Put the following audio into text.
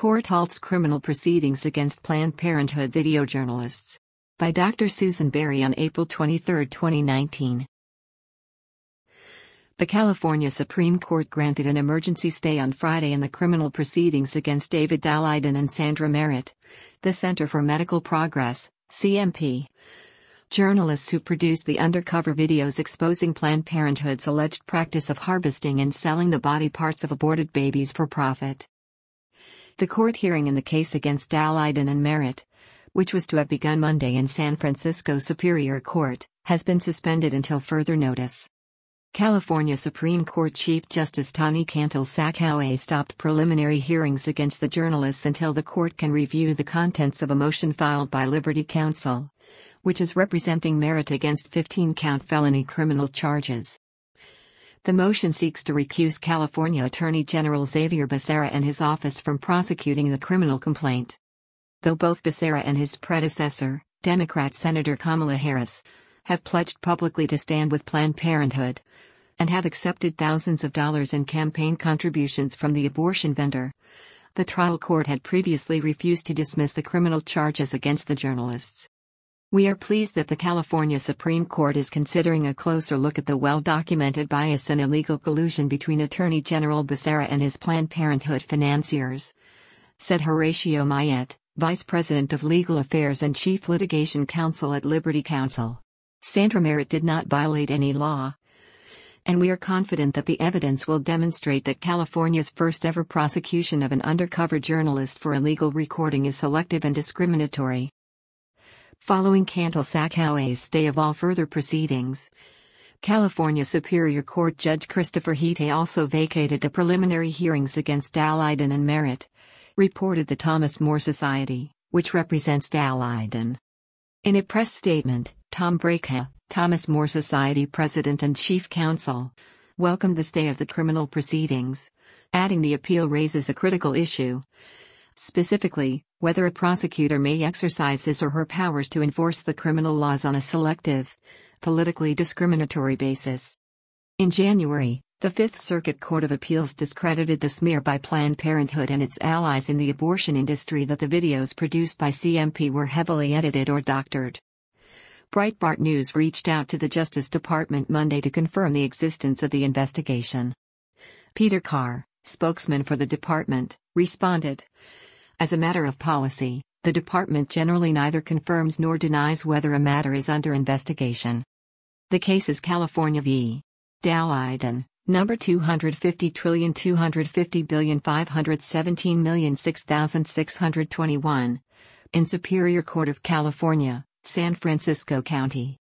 Court halts criminal proceedings against Planned Parenthood video journalists. By Dr. Susan Berry on April 23, 2019. The California Supreme Court granted an emergency stay on Friday in the criminal proceedings against David Daleiden and Sandra Merritt, the Center for Medical Progress, CMP. Journalists who produced the undercover videos exposing Planned Parenthood's alleged practice of harvesting and selling the body parts of aborted babies for profit. The court hearing in the case against Daleiden and Merritt, which was to have begun Monday in San Francisco Superior Court, has been suspended until further notice. California Supreme Court Chief Justice Tani Cantil-Sackoue stopped preliminary hearings against the journalists until the court can review the contents of a motion filed by Liberty Counsel, which is representing Merritt against 15-count felony criminal charges. The motion seeks to recuse California Attorney General Xavier Becerra and his office from prosecuting the criminal complaint. Though both Becerra and his predecessor, Democrat Senator Kamala Harris, have pledged publicly to stand with Planned Parenthood, and have accepted thousands of dollars in campaign contributions from the abortion vendor, the trial court had previously refused to dismiss the criminal charges against the journalists. We are pleased that the California Supreme Court is considering a closer look at the well-documented bias and illegal collusion between Attorney General Becerra and his Planned Parenthood financiers, said Horatio Mayet, Vice President of Legal Affairs and Chief Litigation Counsel at Liberty Counsel. Sandra Merritt did not violate any law, and we are confident that the evidence will demonstrate that California's first-ever prosecution of an undercover journalist for illegal recording is selective and discriminatory. Following Cantil-Sackoue's stay of all further proceedings, California Superior Court Judge Christopher Hite also vacated the preliminary hearings against Daleiden and Merritt, reported the Thomas More Society, which represents Daleiden. In a press statement, Tom Braca, Thomas More Society President and Chief Counsel, welcomed the stay of the criminal proceedings, adding the appeal raises a critical issue. Specifically, whether a prosecutor may exercise his or her powers to enforce the criminal laws on a selective, politically discriminatory basis. In January, the Fifth Circuit Court of Appeals discredited the smear by Planned Parenthood and its allies in the abortion industry that the videos produced by CMP were heavily edited or doctored. Breitbart News reached out to the Justice Department Monday to confirm the existence of the investigation. Peter Carr, spokesman for the department, responded, "As a matter of policy, the department generally neither confirms nor denies whether a matter is under investigation." The case is California v. Daleiden, number 250,250,517,006,621, in Superior Court of California, San Francisco County.